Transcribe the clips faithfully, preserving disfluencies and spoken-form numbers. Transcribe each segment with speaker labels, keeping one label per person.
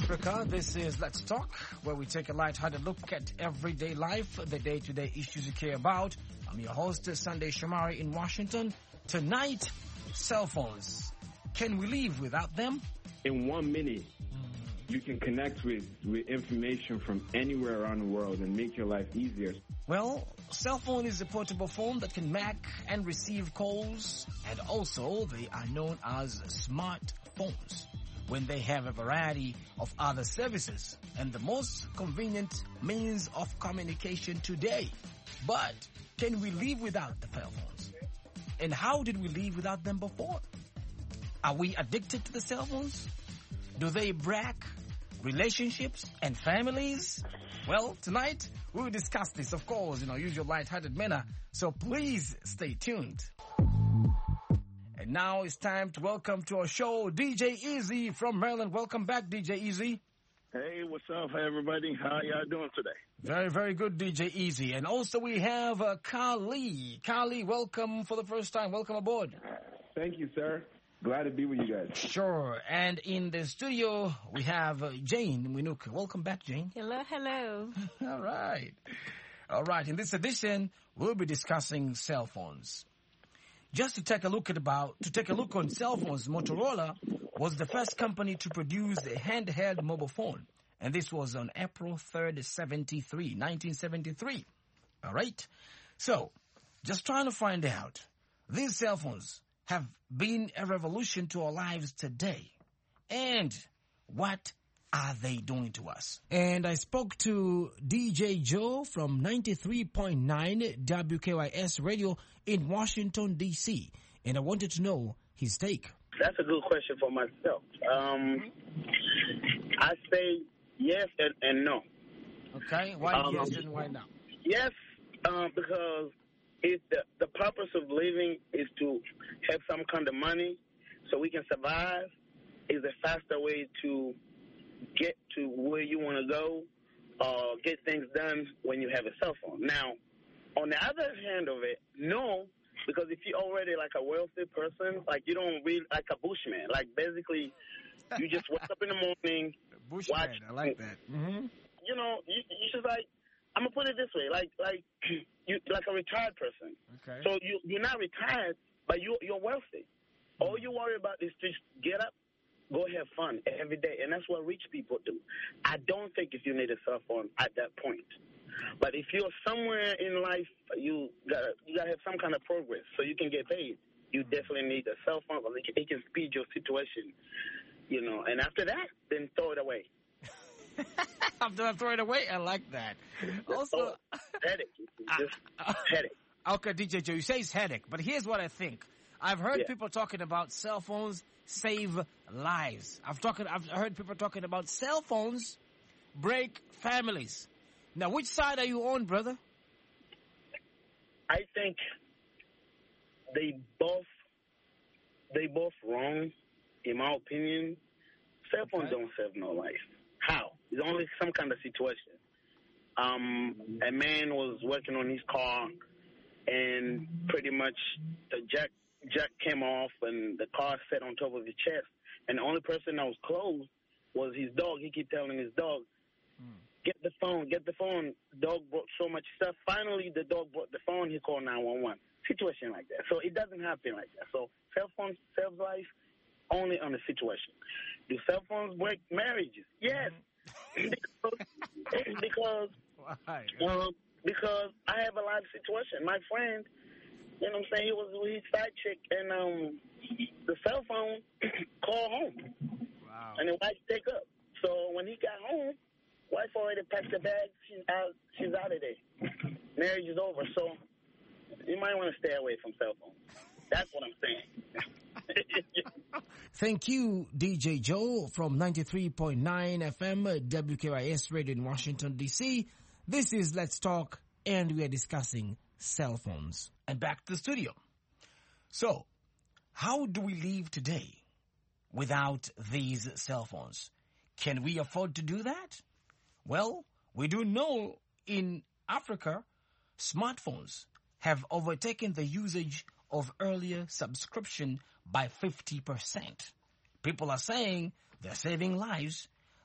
Speaker 1: Africa. This is Let's Talk, where we take a light-hearted look at everyday life, the day-to-day issues you care about. I'm your host, Sunday Shamari in Washington. Tonight, cell phones. Can we live without them?
Speaker 2: In one minute, you can connect with, with information from anywhere around the world and make your life easier.
Speaker 1: Well, cell phone is a portable phone that can make and receive calls, and also they are known as smartphones when they have a variety of other services and the most convenient means of communication today. But can we live without the cell phones? And how did we live without them before? Are we addicted to the cell phones? Do they break relationships and families? Well, tonight we will discuss this, of course, in our usual light-hearted manner. So please stay tuned. And now it's time to welcome to our show D J Easy from Maryland. Welcome back, D J Easy.
Speaker 3: Hey, what's up, everybody? How y'all doing today?
Speaker 1: Very, very good, D J Easy. And also we have uh, Kali. Kali, welcome for the first time. Welcome aboard.
Speaker 2: Thank you, sir. Glad to be with you guys.
Speaker 1: Sure. And in the studio, we have uh, Jane Winuka. Welcome back, Jane.
Speaker 4: Hello, hello.
Speaker 1: All right. All right. In this edition, we'll be discussing cell phones. Just to take a look at about to take a look on cell phones, Motorola was the first company to produce a handheld mobile phone, and this was on April third, seventy-three, nineteen seventy-three. All right. So, just trying to find out, these cell phones have been a revolution to our lives today, and what are they doing to us? And I spoke to D J Joe from ninety-three point nine W K Y S Radio in Washington, D C, and I wanted to know his take.
Speaker 3: That's a good question for myself. Um, I say yes and, and no.
Speaker 1: Okay, why um, yes and why no?
Speaker 3: Yes, um, because it, the, the purpose of living is to have some kind of money so we can survive. Is a faster way to get to where you want to go or get things done when you have a cell phone. Now, on the other hand of it, no, because if you're already like a wealthy person, like you don't read like a bushman, like basically you just wake up in the morning,
Speaker 1: bushman,
Speaker 3: watch,
Speaker 1: I like that. Mm-hmm.
Speaker 3: You know, you, you just like, I'm gonna put it this way, like like you like a retired person.
Speaker 1: Okay.
Speaker 3: So you you're not retired, but you you're wealthy. All you worry about is just get up, go have fun every day, and that's what rich people do. I don't think if you need a cell phone at that point. But if you're somewhere in life, you gotta you gotta have some kind of progress so you can get paid. You definitely need a cell phone because it can, it can speed your situation, you know. And after that, then throw it away.
Speaker 1: After I throw it away, I like that. Also,
Speaker 3: oh, headache, just uh, headache.
Speaker 1: Okay, D J Joe, you say it's headache, but here's what I think. I've heard
Speaker 3: yeah.
Speaker 1: people talking about cell phones save lives. I've talking. I've heard people talking about cell phones break families. Now, which side are you on, brother?
Speaker 3: I think they both they both wrong, in my opinion. Cell phones okay. don't save no life. How? It's only some kind of situation. Um, a man was working on his car, and pretty much the jack jack came off, and the car sat on top of his chest. And the only person that was close was his dog. He kept telling his dog, hmm. get the phone, get the phone. Dog brought so much stuff. Finally, the dog brought the phone. He called nine one one. Situation like that. So it doesn't happen like that. So cell phones save life only on the situation. Do cell phones break marriages? Yes. because because, um, because I have a life situation. My friend, you know what I'm saying, he was with his side chick, and um, the cell phone called home.
Speaker 1: Wow.
Speaker 3: And the wife take up. So when he got home, wife already packed the bag. She's out, she's out of there. Marriage is over. So you might want to stay away from cell phones. That's what I'm saying.
Speaker 1: Thank you, D J Joe from ninety-three point nine F M W K Y S Radio in Washington, D C. This is Let's Talk, and we are discussing cell phones. And back to the studio. So, how do we live today without these cell phones? Can we afford to do that? Well, we do know in Africa, smartphones have overtaken the usage of earlier subscription by fifty percent. People are saying they're saving lives.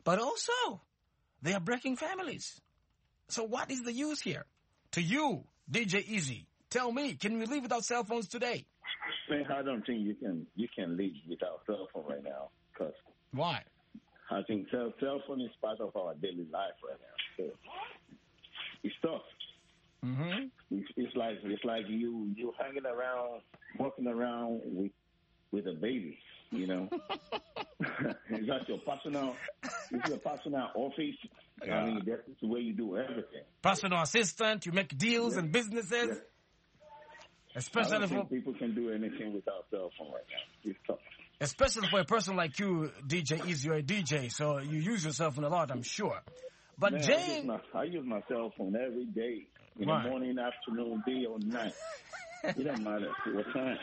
Speaker 1: but also they are breaking families. So what is the use here? To you, D J Easy, tell me, can we live without cell phones today?
Speaker 4: Man, I don't think you can you can live without cell phone right now. Cause
Speaker 1: Why?
Speaker 4: I think cell, cell phone is part of our daily life right now. So it's tough.
Speaker 1: Mm-hmm.
Speaker 4: It's, it's like it's like you you hanging around, walking around with with a baby. You know, it's not your personal. It's your personal office.
Speaker 1: Yeah.
Speaker 4: I mean, that's the way you do everything.
Speaker 1: Personal assistant, you make deals
Speaker 4: Yeah.
Speaker 1: and businesses.
Speaker 4: Yeah.
Speaker 1: Especially
Speaker 4: I don't
Speaker 1: for
Speaker 4: think people can do anything without cell phone right now. It's tough.
Speaker 1: especially for a person like you, D J Easy, you're a D J, so you use your cell phone a lot, I'm sure. But
Speaker 4: Man, I use,
Speaker 1: Jane,
Speaker 4: my, I use my cell phone every day, in
Speaker 1: Right.
Speaker 4: the morning, afternoon, day, or night. It doesn't matter what time.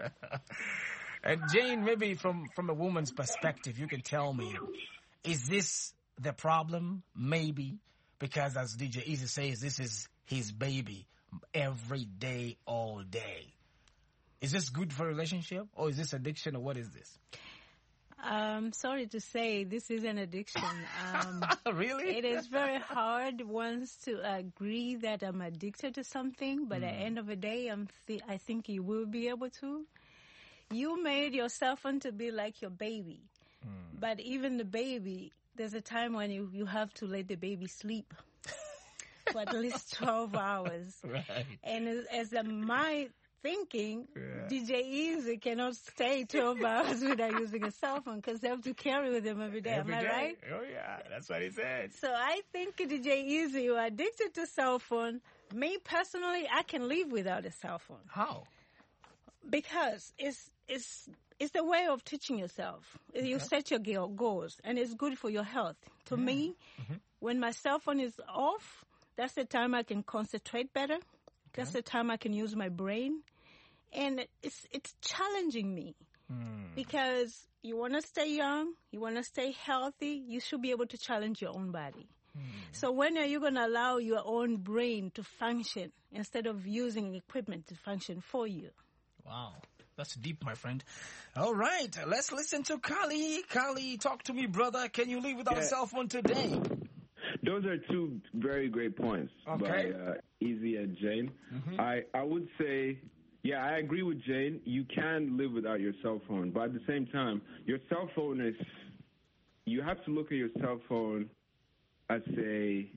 Speaker 1: and Jane, maybe from from a woman's perspective, you can tell me, is this the problem? Maybe because, as D J Easy says, this is his baby every day, all day. Is this good for a relationship, or is this addiction, or what is this?
Speaker 5: Um, sorry to say, this is an addiction. Um,
Speaker 1: Really?
Speaker 5: it is very hard once to agree that I'm addicted to something, but at the end of the day, I'm th- I think you will be able to. You made your cell phone to be like your baby, but even the baby, there's a time when you, you have to let the baby sleep for at least twelve hours.
Speaker 1: Right.
Speaker 5: And as, as a, my thinking,
Speaker 1: Yeah.
Speaker 5: D J Easy cannot stay twelve hours without using a cell phone because they have to carry with them every day.
Speaker 1: Every
Speaker 5: Am I
Speaker 1: day?
Speaker 5: right?
Speaker 1: Oh yeah, that's what he said.
Speaker 5: So I think D J Easy, you're addicted to cell phone. Me personally, I can live without a cell phone
Speaker 1: How?
Speaker 5: because it's it's it's the way of teaching yourself. You set your go- goals, and it's good for your health. To me, when my cell phone is off, that's the time I can concentrate better. That's the time I can use my brain. And it's it's challenging me because you want to stay young, you want to stay healthy, you should be able to challenge your own body. So when are you going to allow your own brain to function instead of using equipment to function for you?
Speaker 1: Wow. That's deep, my friend. All right, let's listen to Kali. Kali, talk to me, brother. Can you live without a
Speaker 2: Yeah.
Speaker 1: cell phone today?
Speaker 2: Those are two very great points
Speaker 1: Okay.
Speaker 2: by uh, Easy and Jane. I, I would say, yeah, I agree with Jane. You can live without your cell phone, but at the same time, your cell phone is, you have to look at your cell phone as a,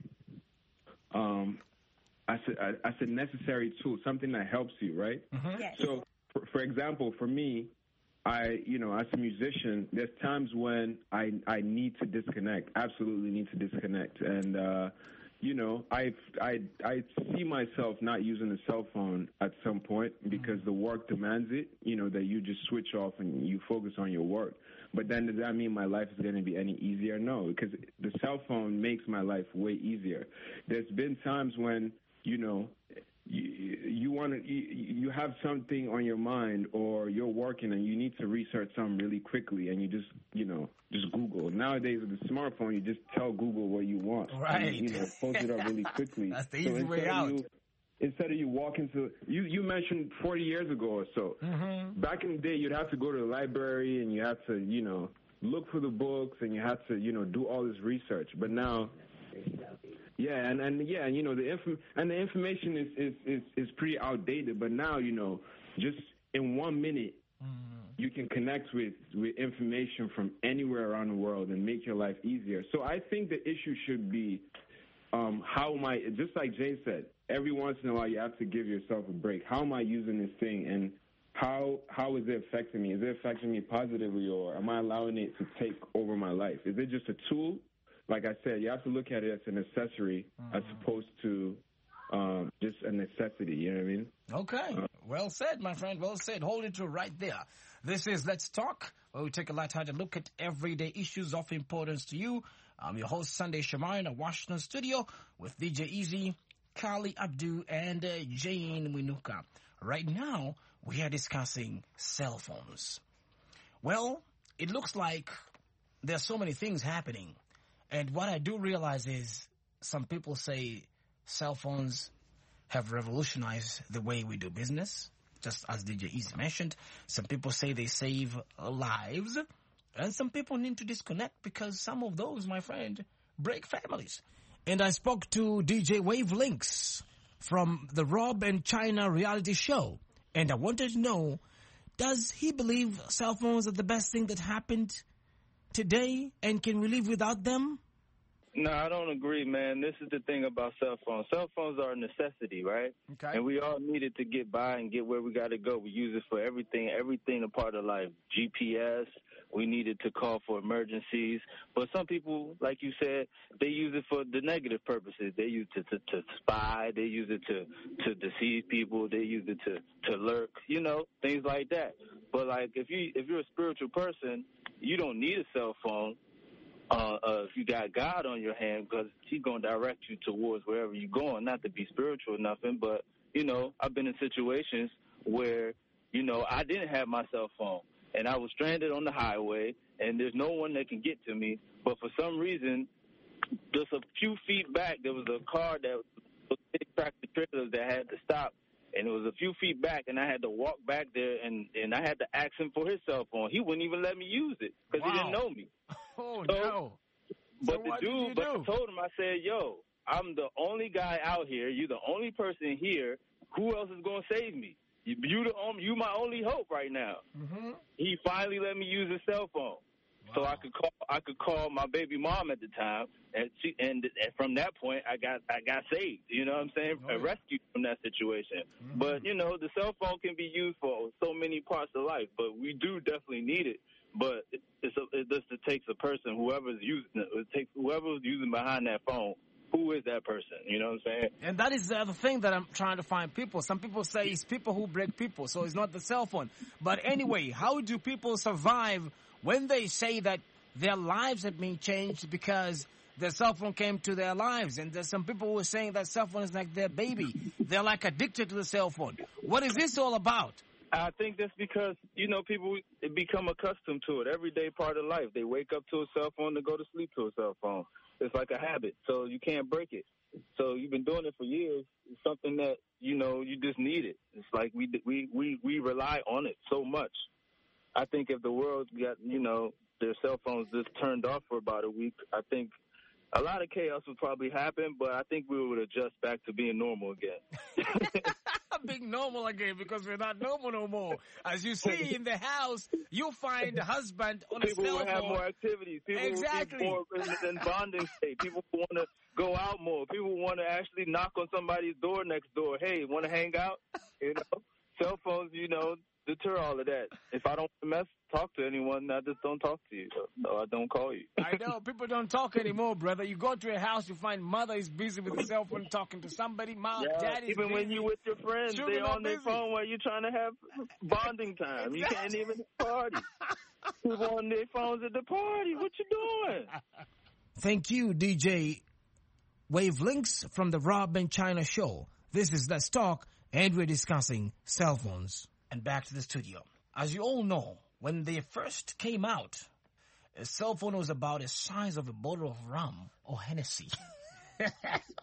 Speaker 2: um, as a, as a necessary tool, something that helps you, right?
Speaker 5: Yes.
Speaker 2: So, for, for example, for me, I, you know, as a musician, there's times when I I need to disconnect, absolutely need to disconnect. And, uh, you know, I, I, I see myself not using the cell phone at some point because the work demands it, you know, that you just switch off and you focus on your work. But then does that mean my life is going to be any easier? No, because the cell phone makes my life way easier. There's been times when, you know, you, you want to, you, you have something on your mind or you're working and you need to research something really quickly and you just, you know, just Google. Nowadays with the smartphone, you just tell Google what you want.
Speaker 1: Right.
Speaker 2: And, you know, post it up really quickly.
Speaker 1: That's the
Speaker 2: So
Speaker 1: easy way
Speaker 2: instead of
Speaker 1: out.
Speaker 2: you- Instead of you walking to, you, you mentioned forty years ago or so.
Speaker 1: Mm-hmm.
Speaker 2: Back in the day, you'd have to go to the library and you had to, you know, look for the books and you had to, you know, do all this research. But now, yeah, and, and yeah, and, you know, the inf- and the information is, is, is, is pretty outdated. But now, you know, just in one minute, you can connect with, with information from anywhere around the world and make your life easier. So I think the issue should be, um, how am I, just like Jay said, every once in a while you have to give yourself a break. How am I using this thing and how how is it affecting me? Is it affecting me positively or am I allowing it to take over my life? Is it just a tool? Like I said, you have to look at it as an accessory as opposed to um, just a necessity, you know what I mean?
Speaker 1: Okay. Well said, my friend. Well said. Hold it to right there. This is Let's Talk, where we take a light-hearted look at everyday issues of importance to you. I'm your host, Sunday Shamar, in a Washington studio with D J Easy, Kali Abdu, and uh, Jane Winuka. Right now, we are discussing cell phones. Well, it looks like there's so many things happening. And what I do realize is some people say cell phones have revolutionized the way we do business, just as D J Easy mentioned. Some people say they save lives. And some people need to disconnect because some of those, my friend, break families. And I spoke to D J Wavelinks from the Rob and China reality show. And I wanted to know, does he believe cell phones are the best thing that happened today? And can we live without them?
Speaker 6: No, I don't agree, man. This is the thing about cell phones. Cell phones are a necessity, right?
Speaker 1: Okay.
Speaker 6: And we all need it to get by and get where we got to go. We use it for everything, everything a part of life. G P S, we need it to call for emergencies. But some people, like you said, they use it for the negative purposes. They use it to, to, to spy. They use it to, to deceive people. They use it to, to lurk, you know, things like that. But, like, if, you, if you're a spiritual person, you don't need a cell phone. Uh, uh, if you got God on your hand, because he's going to direct you towards wherever you're going, not to be spiritual or nothing, but, you know, I've been in situations where, you know, I didn't have my cell phone, and I was stranded on the highway, and there's no one that can get to me, but for some reason, just a few feet back, there was a car that was big tractor trailers that had to stop, and it was a few feet back, and I had to walk back there, and, and I had to ask him for his cell phone. He wouldn't even let me use it because
Speaker 1: Wow.
Speaker 6: he didn't know me.
Speaker 1: Oh,
Speaker 6: so,
Speaker 1: no.
Speaker 6: But
Speaker 1: So
Speaker 6: the
Speaker 1: what did
Speaker 6: dude,
Speaker 1: you
Speaker 6: but
Speaker 1: do?
Speaker 6: I told him, I said, yo, I'm the only guy out here. You're the only person here. Who else is going to save me? You, you, the, um, you my only hope right now.
Speaker 1: Mm-hmm.
Speaker 6: He finally let me use his cell phone. So I could call. I could call my baby mom at the time, and she, and, and from that point, I got I got saved. You know what I'm saying?
Speaker 1: Oh, yeah.
Speaker 6: Rescued from that situation.
Speaker 1: Mm-hmm.
Speaker 6: But you know, the cell phone can be used for so many parts of life. But we do definitely need it. But it, it's a, it just it takes a person, whoever's using it. It takes whoever's using behind that phone. Who is that person? You know what I'm saying?
Speaker 1: And that is the other thing that I'm trying to find people. Some people say it's people who break people, so it's not the cell phone. But anyway, how do people survive when they say that their lives have been changed because the cell phone came to their lives? And there's some people who are saying that cell phone is like their baby. They're like addicted to the cell phone. What is this all about?
Speaker 6: I think that's because, you know, people become accustomed to it. Everyday part of life. They wake up to a cell phone, they go to sleep to a cell phone. It's like a habit, so you can't break it. So you've been doing it for years. It's something that, you know, you just need it. It's like we we we, we rely on it so much. I think if the world got, you know, their cell phones just turned off for about a week, I think a lot of chaos would probably happen, but I think we would adjust back to being normal again.
Speaker 1: Being normal again, because we're not normal no more. As you see in the house, you find a husband on
Speaker 6: People
Speaker 1: a cell
Speaker 6: will
Speaker 1: phone.
Speaker 6: have more activities. People
Speaker 1: Exactly.
Speaker 6: will be more in, in bonding state. People want to go out more. People want to actually knock on somebody's door next door. Hey, want to hang out? You know, cell phones, you know, deter all of that. If I don't mess, talk to anyone, I just don't talk to you. So I don't call you.
Speaker 1: I know. People don't talk anymore, brother. You go to a house, you find mother is busy with the cell phone talking to somebody. Mom,
Speaker 6: Yeah,
Speaker 1: dad is
Speaker 6: even
Speaker 1: busy.
Speaker 6: when you with your friends,
Speaker 1: Children
Speaker 6: they
Speaker 1: are
Speaker 6: on their
Speaker 1: busy.
Speaker 6: phone while you're trying to have bonding time. You can't even party. People on their phones at the party. What you doing?
Speaker 1: Thank you, D J Wavelinks from the Rob and China show. This is Let's Talk, and we're discussing cell phones. And back to the studio. As you all know, when they first came out, a cell phone was about the size of a bottle of rum or Hennessy. It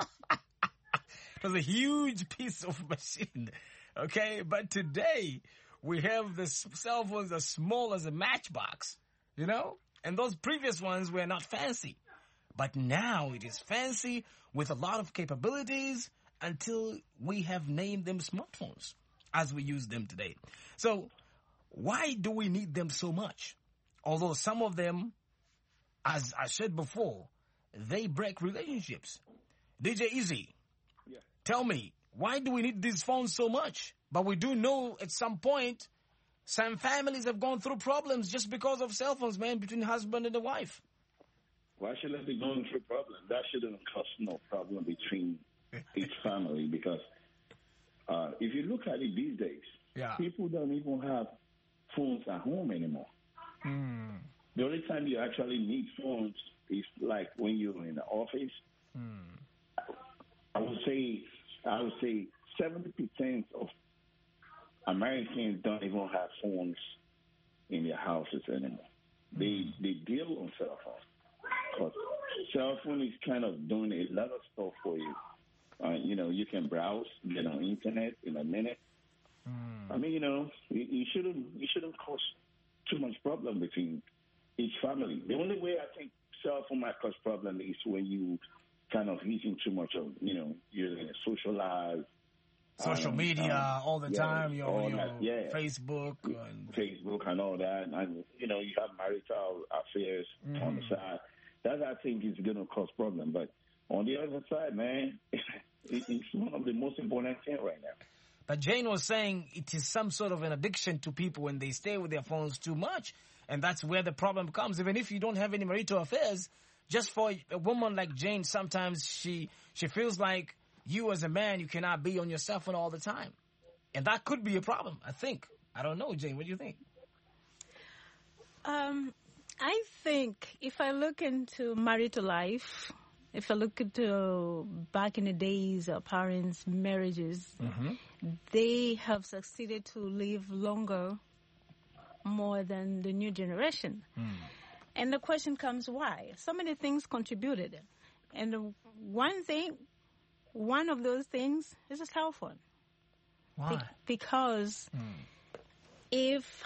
Speaker 1: was a huge piece of machine, okay? But today, we have the cell phones as small as a matchbox, you know? And those previous ones were not fancy. But now it is fancy with a lot of capabilities until we have named them smartphones as we use them today. So why do we need them so much? Although some of them, as I said before, they break relationships. D J Easy,
Speaker 4: Yeah.
Speaker 1: tell me, why do we need these phones so much? But we do know at some point, some families have gone through problems just because of cell phones, man, between husband and the wife.
Speaker 4: Why should I be going through problems? That shouldn't cause no problem between each family because uh, if you look at it these days,
Speaker 1: Yeah.
Speaker 4: people don't even have phones at home anymore.
Speaker 1: Mm.
Speaker 4: The only time you actually need phones is like when you're in the office.
Speaker 1: Mm.
Speaker 4: I would say, I would say seventy percent of Americans don't even have phones in their houses anymore. Mm. They they deal on cell phones. Because cell phone is kind of doing a lot of stuff for you. Uh, you know, you can browse, get on internet in a minute. Mm. I mean, you know, you, you shouldn't you shouldn't cause too much problem between each might cause problem is when you kind of using too much of, you know, you're in a social life.
Speaker 1: Social
Speaker 4: um,
Speaker 1: media
Speaker 4: um,
Speaker 1: all the
Speaker 4: yeah,
Speaker 1: time, your,
Speaker 4: all
Speaker 1: your
Speaker 4: that, yeah.
Speaker 1: Facebook. And...
Speaker 4: Facebook and all that. And, you know, you have marital affairs mm-hmm. on the side. That, I think, is going to cause problem. But on the other side, man, it, it's one of the most important things right now.
Speaker 1: But Jane was saying it is some sort of an addiction to people when they stay with their phones too much. And that's where the problem comes. Even if you don't have any marital affairs, just for a woman like Jane, sometimes she she feels like you as a man, you cannot be on your cell phone all the time. And that could be a problem, I think. I don't know, Jane, what do you think?
Speaker 5: Um, I think if I look into marital life, if I look into back in the days of parents' marriages, mm-hmm. they have succeeded to live longer, more than the new generation. Mm. And the question comes, why? So many things contributed. And the one thing, one of those things is a cell phone.
Speaker 1: Why? Be-
Speaker 5: because mm. if...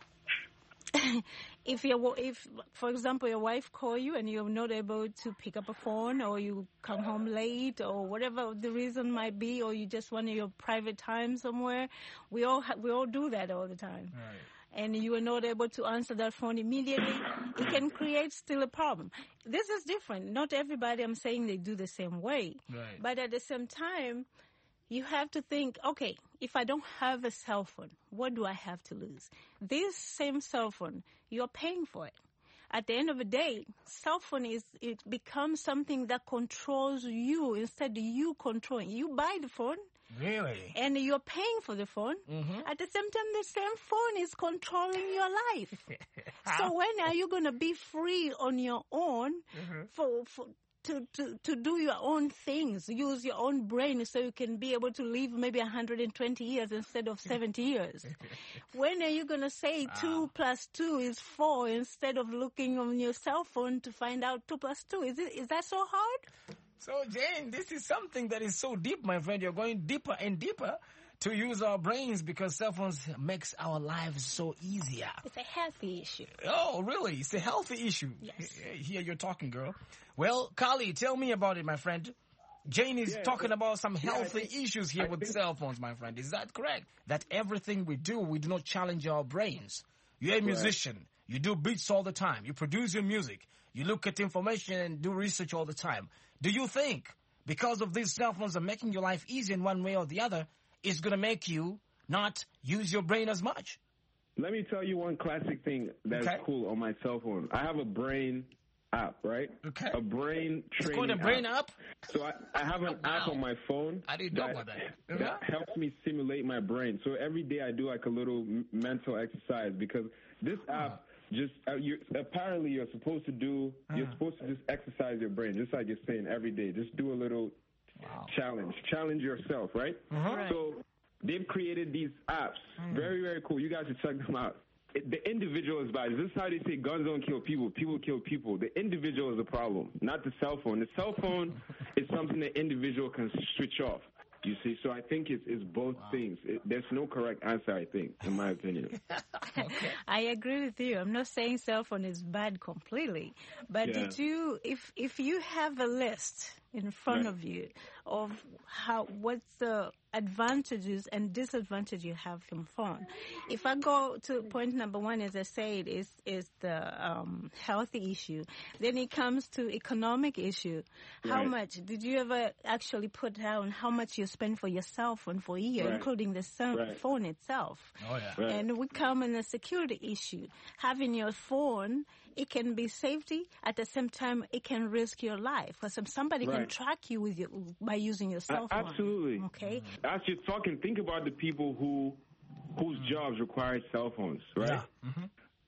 Speaker 5: If you, if for example, your wife call you and you're not able to pick up a phone, or you come home late, or whatever the reason might be, or you just want your private time somewhere, we all ha- we all do that all the time. Right. And you are not able to answer that phone immediately, it can create still a problem. This is different. Not everybody, I'm saying, they do the same way.
Speaker 1: Right.
Speaker 5: But at the same time, you have to think, okay, if I don't have a cell phone, what do I have to lose? This same cell phone, you're paying for it. At the end of the day, cell phone is, it becomes something that controls you instead of you controlling. You buy the phone.
Speaker 1: Really?
Speaker 5: And you're paying for the phone. Mm-hmm. At the same time, the same phone is controlling your life. So when are you going to be free on your own mm-hmm. for... for To, to, to do your own things, use your own brain so you can be able to live maybe one hundred twenty years instead of seventy years. When are you going to say wow. two plus two is four instead of looking on your cell phone to find out two plus two? Is it, is that so hard?
Speaker 1: So, Jane, this is something that is so deep, my friend. You're going deeper and deeper to use our brains because cell phones makes our lives so easier.
Speaker 5: It's a healthy issue.
Speaker 1: Oh, really? It's a healthy issue.
Speaker 5: Yes.
Speaker 1: Here you're talking, girl. Well, Kali, tell me about it, my friend. Jane is yeah, talking so, about some healthy yeah, think, issues here I with think, cell phones, my friend. Is that correct? That everything we do, we do not challenge our brains. You're a musician. Right. You do beats all the time. You produce your music. You look at information and do research all the time. Do you think because of these cell phones are making your life easy in one way or the other, it's going to make you not use your brain as much?
Speaker 2: Let me tell you one classic thing that's okay. cool on my cell phone. I have a brain app, right?
Speaker 1: Okay.
Speaker 2: A brain training
Speaker 1: It's called a brain app?
Speaker 2: app? So I, I have an oh, wow. app on my phone.
Speaker 1: I didn't know about that.
Speaker 2: That uh-huh. helps me stimulate my brain. So every day I do like a little m- mental exercise because this app uh-huh. just, uh, you're, apparently you're supposed to do, uh-huh. you're supposed to just exercise your brain, just like you're saying every day. Just do a little wow. challenge. Challenge yourself, right?
Speaker 1: Uh-huh.
Speaker 5: Right.
Speaker 2: So they've created these apps. Mm. Very, very cool. You guys should check them out. The individual is bad. This is how they say guns don't kill people. People kill people. The individual is the problem, not the cell phone. The cell phone is something the individual can switch off. You see, so I think it's, it's both wow. things. It, there's no correct answer, I think, in my opinion.
Speaker 5: Okay. I agree with you. I'm not saying cell phone is bad completely, but yeah. did you, if if you have a list in front right. of you of how what's the advantages and disadvantages you have from phone. If I go to point number one, as I said, is is the um, healthy issue. Then it comes to economic issue. How right. much did you ever actually put down how much you spend for your cell phone for a year, right. including the cell
Speaker 2: right.
Speaker 5: phone itself?
Speaker 1: Oh yeah.
Speaker 2: Right.
Speaker 5: And we come in the security issue. Having your phone, it can be safety. At the same time, it can risk your life because somebody
Speaker 2: right.
Speaker 5: can track you with your, by using your cell phone.
Speaker 2: Absolutely.
Speaker 5: Okay.
Speaker 2: As you're talking, think about the people who whose jobs require cell phones, right?
Speaker 1: Yeah. Mm-hmm.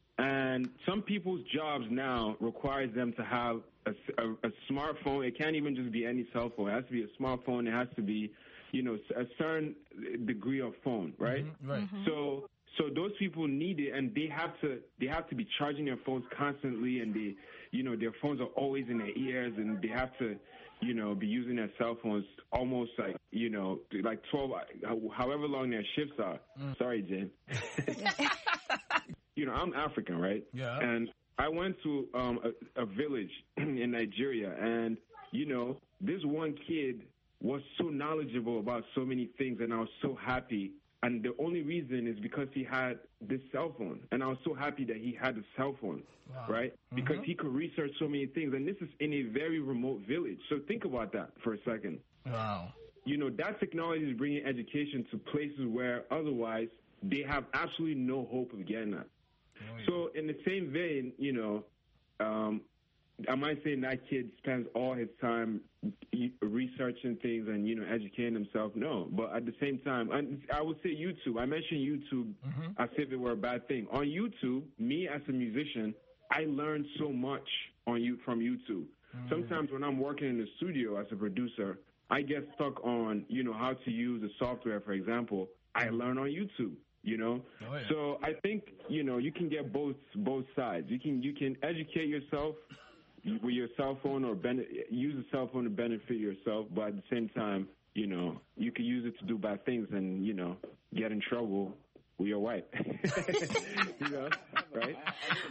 Speaker 2: And some people's jobs now requires them to have a, a, a smartphone. It can't even just be any cell phone. It has to be a smartphone. It has to be, you know, a certain degree of phone, right?
Speaker 1: Mm-hmm. Right.
Speaker 5: Mm-hmm.
Speaker 2: So. So those people need it, and they have to they have to be charging their phones constantly, and they, you know, their phones are always in their ears, and they have to, you know, be using their cell phones almost like, you know, like twelve, however long their shifts are. Mm. Sorry, Jen. You know, I'm African, right?
Speaker 1: Yeah.
Speaker 2: And I went to um, a, a village in Nigeria, and you know, this one kid was so knowledgeable about so many things, and I was so happy. And the only reason is because he had this cell phone, and I was so happy that he had a cell phone, wow. right? Mm-hmm. Because he could research so many things, and this is in a very remote village. So think about that for a second.
Speaker 1: Wow.
Speaker 2: You know, that technology is bringing education to places where otherwise they have absolutely no hope of getting that. Oh, yeah. So in the same vein, you know, um, am I saying that kid spends all his time researching things and, you know, educating himself? No. But at the same time, I would say YouTube. I mentioned YouTube mm-hmm. as if it were a bad thing. On YouTube, me as a musician, I learned so much on you from YouTube. Mm-hmm. Sometimes when I'm working in the studio as a producer, I get stuck on, you know, how to use the software, for example. I learn on YouTube. You know, oh, yeah. So I think, you know, you can get both both sides. You can you can educate yourself with your cell phone or ben- use a cell phone to benefit yourself, but at the same time, you know, you can use it to do bad things and, you know, get in trouble with your wife. You know, right?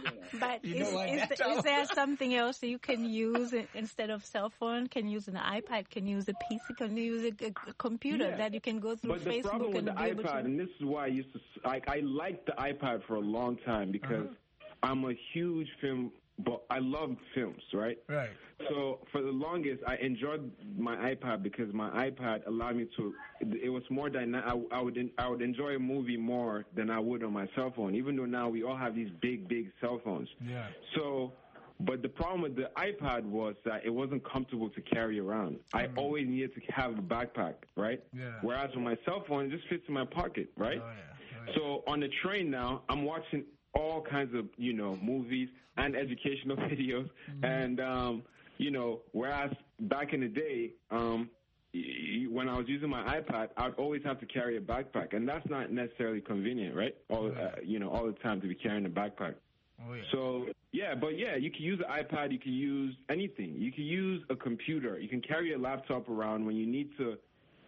Speaker 5: But is, is, the, is there something else you can use instead of cell phone? Can use an iPad, can use a P C, can use a, a computer yeah. that you can go through
Speaker 2: but
Speaker 5: Facebook and
Speaker 2: the problem with the
Speaker 5: be
Speaker 2: iPad,
Speaker 5: to...
Speaker 2: and this is why I used to, like, I liked the iPad for a long time because uh-huh. I'm a huge film, but I love films, right?
Speaker 1: Right.
Speaker 2: So for the longest, I enjoyed my iPad because my iPad allowed me to. It was more dynamic. I, I would I would enjoy a movie more than I would on my cell phone. Even though now we all have these big big cell phones.
Speaker 1: Yeah.
Speaker 2: So, but the problem with the iPad was that it wasn't comfortable to carry around. Mm. I always needed to have a backpack, right?
Speaker 1: Yeah.
Speaker 2: Whereas with my cell phone, it just fits in my pocket, right?
Speaker 1: Oh, yeah. Oh, yeah.
Speaker 2: So on the train now, I'm watching all kinds of, you know, movies and educational videos. Mm-hmm. And, um, you know, whereas back in the day, um, when I was using my iPad, I'd always have to carry a backpack. And that's not necessarily convenient, right? All, uh, you know, all the time to be carrying a backpack.
Speaker 1: Oh, yeah.
Speaker 2: So, yeah, but yeah, you can use an iPad. You can use anything. You can use a computer. You can carry a laptop around when you need to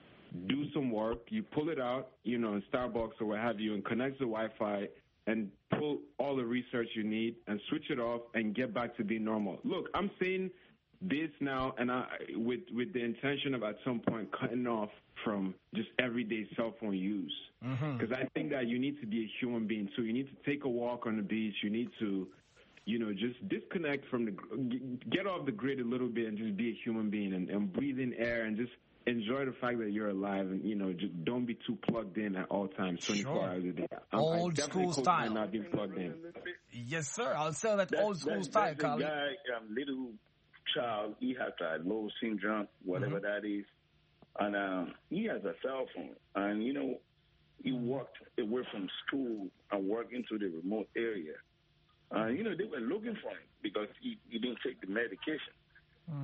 Speaker 2: do some work. You pull it out, you know, in Starbucks or what have you, and connect to Wi-Fi and pull all the research you need and switch it off and get back to being normal. Look, I'm saying this now and I, with with the intention of at some point cutting off from just everyday cell phone use. Because mm-hmm. I think that you need to be a human being too. You need to take a walk on the beach. You need to, you know, just disconnect from the, get off the grid a little bit and just be a human being and, and breathe in air and just enjoy the fact that you're alive and, you know, just don't be too plugged in at all times, twenty-four
Speaker 1: sure.
Speaker 2: hours a day. I'm,
Speaker 1: old school style.
Speaker 2: Not being plugged in.
Speaker 1: Yes, sir. I'll sell that
Speaker 4: that's,
Speaker 1: old school
Speaker 4: that's,
Speaker 1: style,
Speaker 4: that's
Speaker 1: Carly.
Speaker 4: guy, um, little child, he has a low syndrome, whatever mm-hmm. that is. And um, he has a cell phone. And, you know, he walked away from school and worked into the remote area. Uh, you know, they were looking for him because he, he didn't take the medication. Mm.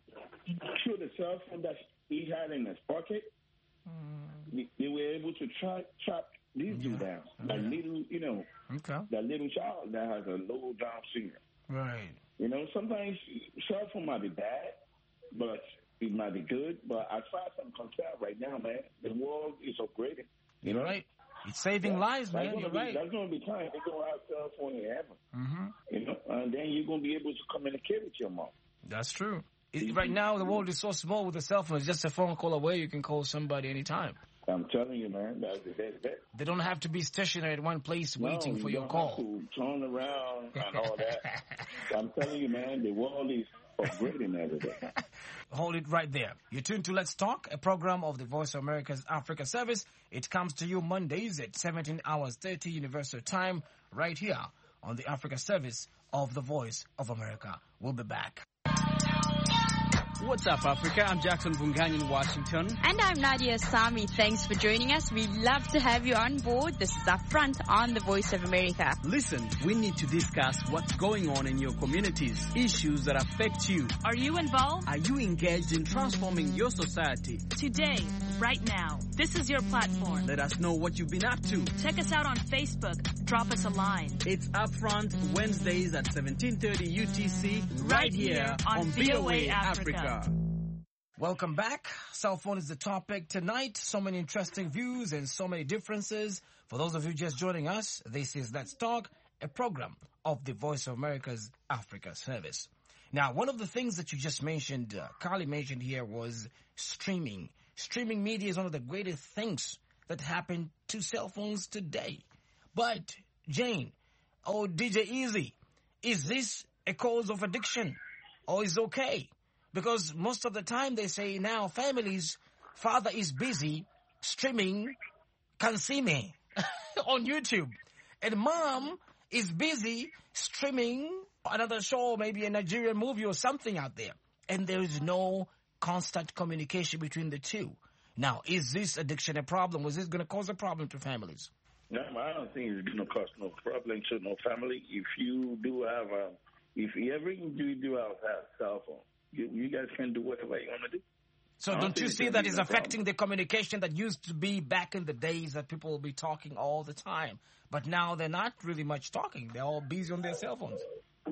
Speaker 4: But through the cell phone that he had in his pocket, mm. they, they were able to track, track these yeah. two down. That yeah. little, you know, okay. that little child that has a low Down syndrome.
Speaker 1: Right.
Speaker 4: You know, sometimes cell phone might be bad, but it might be good. But as far as I'm concerned right now, man, the world is upgrading. You know?
Speaker 1: Right. It's saving yeah. lives, man. You're
Speaker 4: be,
Speaker 1: right.
Speaker 4: That's going to be time. They're going to have cell phone in heaven.
Speaker 1: Mm-hmm.
Speaker 4: You know, and then you're going to be able to communicate with your mom.
Speaker 1: That's true. It, right now, the world is so small with the cell phone. It's just a phone call away. You can call somebody anytime.
Speaker 4: I'm telling you, man, that's the best bet.
Speaker 1: They don't have to be stationary at one place
Speaker 4: no,
Speaker 1: waiting for
Speaker 4: you
Speaker 1: your call.
Speaker 4: To turn around and all that. I'm telling you, man, the world is upgrading every day.
Speaker 1: Hold it right there. You're tuned to Let's Talk, a program of the Voice of America's Africa Service. It comes to you Mondays at seventeen hours thirty Universal Time, right here on the Africa Service of the Voice of America. We'll be back.
Speaker 7: What's up, Africa? I'm Jackson Vungan in Washington.
Speaker 8: And I'm Nadia Sami. Thanks for joining us. We'd love to have you on board. This is Upfront on the Voice of America.
Speaker 7: Listen, we need to discuss what's going on in your communities, issues that affect you.
Speaker 9: Are you involved?
Speaker 7: Are you engaged in transforming your society?
Speaker 9: Today, right now, this is your platform.
Speaker 7: Let us know what you've been up to.
Speaker 9: Check us out on Facebook. Drop us a line.
Speaker 7: It's Upfront Wednesdays at seventeen thirty U T C, right, right here on, on V O A Africa. Africa.
Speaker 1: Welcome back. Cell phone is the topic tonight. So many interesting views and so many differences. For those of you just joining us, this is Let's Talk, a program of the Voice of America's Africa service. Now, one of the things that you just mentioned, uh, Carly mentioned here, was streaming. Streaming media is one of the greatest things that happened to cell phones today. But, Jane, or D J Easy, is this a cause of addiction? Or is it okay? Because most of the time they say now families, father is busy streaming Kansime on YouTube. And mom is busy streaming another show, maybe a Nigerian movie or something out there. And there is no constant communication between the two. Now, is this addiction a problem? Was this going to cause a problem to families?
Speaker 4: No, I don't think it's going to cause no problem to no family. If you do have a, if every individual has a cell phone, you, you guys can do whatever you want to do.
Speaker 1: So don't you see that is affecting the communication that used to be back in the days that people will be talking all the time? But now they're not really much talking. They're all busy on their cell phones.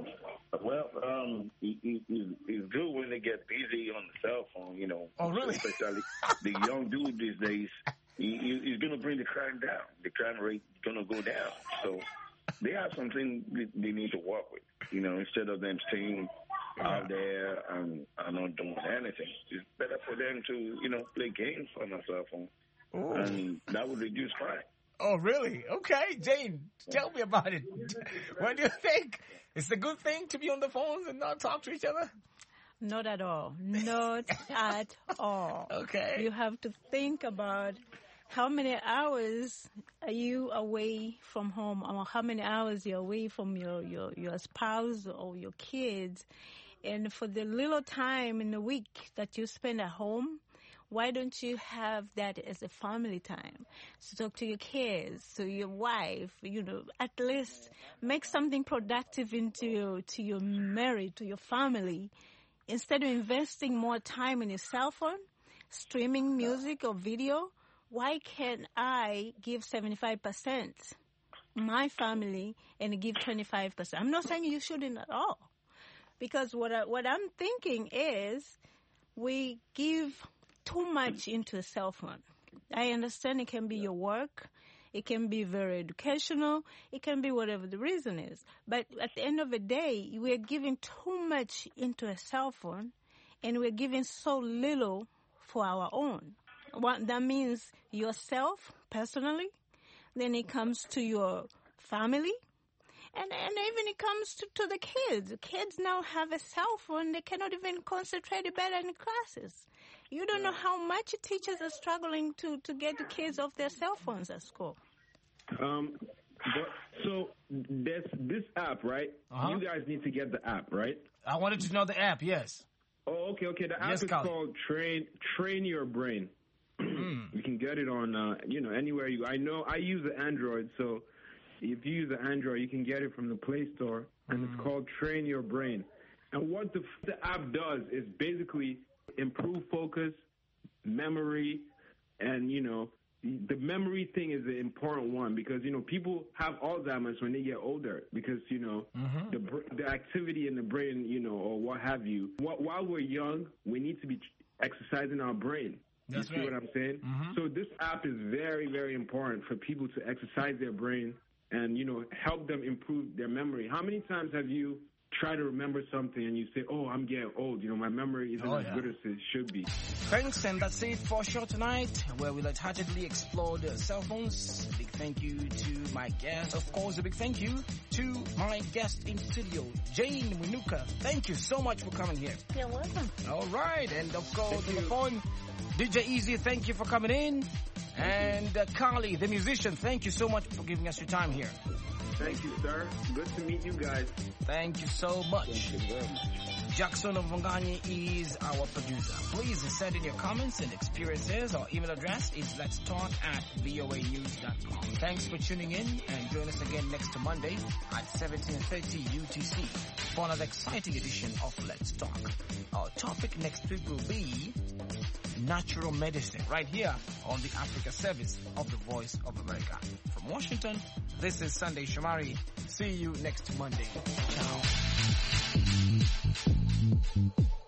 Speaker 4: Well, um, it, it, it's good when they get busy on the cell phone, you know.
Speaker 1: Oh, really?
Speaker 4: Especially the young dude these days. He, he's going to bring the crime down. The crime rate is going to go down. So they have something they need to work with, you know, instead of them staying out there and, and not doing anything. It's better for them to, you know, play games on a cell phone. Ooh. And that would reduce crime.
Speaker 1: Oh, really? Okay, Jane, tell me about it. What do you think? It's a good thing to be on the phones and not talk to each other?
Speaker 5: Not at all. Not at all.
Speaker 1: Okay.
Speaker 5: You have to think about how many hours are you away from home, or how many hours you're away from your, your, your spouse or your kids. And for the little time in the week that you spend at home, why don't you have that as a family time? So talk to your kids, to your wife, you know, at least make something productive into your, to your marriage, to your family. Instead of investing more time in your cell phone, streaming music or video, why can't I give seventy-five percent my family and give twenty-five percent? I'm not saying you shouldn't at all. Because what, I, what I'm thinking is we give too much into a cell phone. I understand it can be your work. It can be very educational. It can be whatever the reason is. But at the end of the day, we're giving too much into a cell phone, and we're giving so little for our own. What that means yourself, personally, then it comes to your family, and, and even it comes to, to the kids. Kids now have a cell phone. They cannot even concentrate better in classes. You don't know how much teachers are struggling to, to get the kids off their cell phones at school.
Speaker 2: Um, but, so there's this app, right? Uh-huh. You guys need to get the app, right?
Speaker 1: I wanted to know the app, yes.
Speaker 2: Oh, okay, okay. The app
Speaker 1: yes,
Speaker 2: is
Speaker 1: Colin.
Speaker 2: called Train Train Your Brain. Mm. You can get it on, uh, you know, anywhere you. I know I use the Android, so if you use the Android, you can get it from the Play Store, and mm. it's called Train Your Brain. And what the, the app does is basically improve focus, memory, and, you know, the memory thing is the important one because, you know, people have Alzheimer's when they get older because, you know, mm-hmm. the the activity in the brain, you know, or what have you. While we're young, we need to be exercising our brain.
Speaker 1: That's
Speaker 2: you see
Speaker 1: right.
Speaker 2: what I'm saying?
Speaker 1: Mm-hmm.
Speaker 2: So this app is very, very important for people to exercise their brain and, you know, help them improve their memory. How many times have you try to remember something and you say, oh, I'm getting old. You know, my memory isn't
Speaker 1: oh,
Speaker 2: as
Speaker 1: yeah.
Speaker 2: good as it should be.
Speaker 1: Thanks, and that's it for show tonight, where we lightheartedly explored uh, cell phones. A big thank you to my guest. Of course, a big thank you to my guest in studio, Jane Winuka. Thank you so much for coming here.
Speaker 5: You're welcome.
Speaker 1: All right, and of course, on the phone, D J Easy, thank you for coming in. And uh, Carly, the musician, thank you so much for giving us your time here.
Speaker 2: Thank you, sir. Good to meet you guys.
Speaker 1: Thank you so much. Jackson Ovongani is our producer. Please send in your comments and experiences. Our email address is let's talk at v o a news dot com. Thanks for tuning in, and join us again next Monday at seventeen thirty U T C for another exciting edition of Let's Talk. Our topic next week will be natural medicine, right here on the Africa service of the Voice of America. From Washington, this is Sunday Shomari. See you next Monday. Ciao.